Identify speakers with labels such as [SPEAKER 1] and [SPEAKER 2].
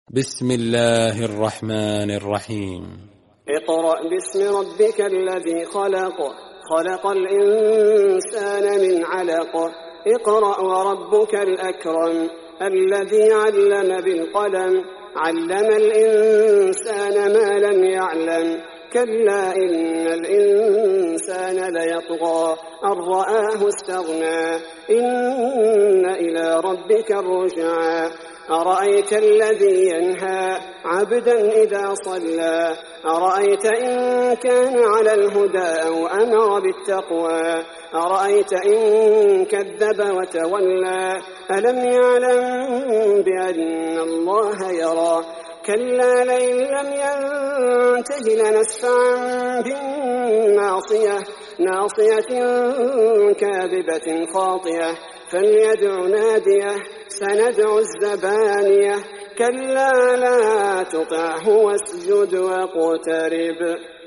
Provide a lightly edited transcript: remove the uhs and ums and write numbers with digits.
[SPEAKER 1] بسم الله الرحمن الرحيم.
[SPEAKER 2] اقرأ باسم ربك الذي خلق، خلق الإنسان من علق. اقرأ وربك الأكرم الذي علم بالقلم، علم الإنسان ما لم يعلم. كلا إن الإنسان ليطغى أن رآه استغنى، إن إلى ربك الرجعى. أرأيت الذي ينهى عبدا إذا صلى، أرأيت إن كان على الهدى أو أمر بالتقوى، أرأيت إن كذب وتولى. ألم يعلم بأن الله يرى؟ كلا لئن لم ينته لنسفعا بالناصية، ناصية كاذبة خاطئة. فليدع ناديه، سندع الزبانية. كلا لا تطعه واسجد واقترب.